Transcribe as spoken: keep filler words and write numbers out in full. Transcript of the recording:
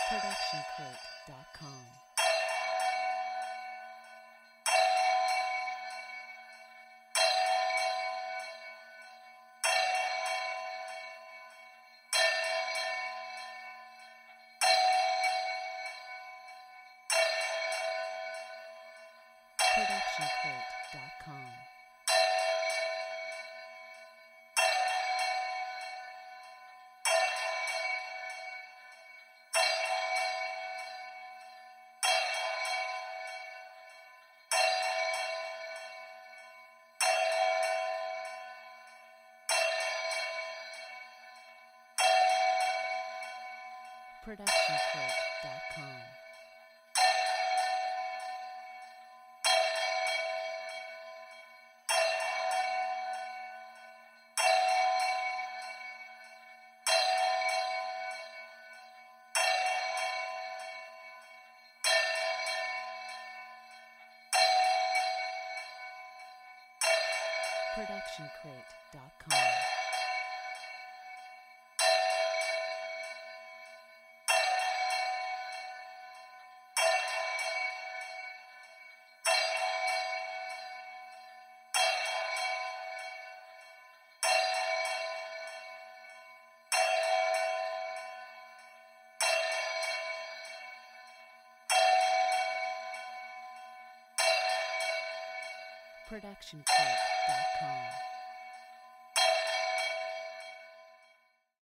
production crate dot com. production crate dot com. production crate dot com. production crate dot com. production crate dot com.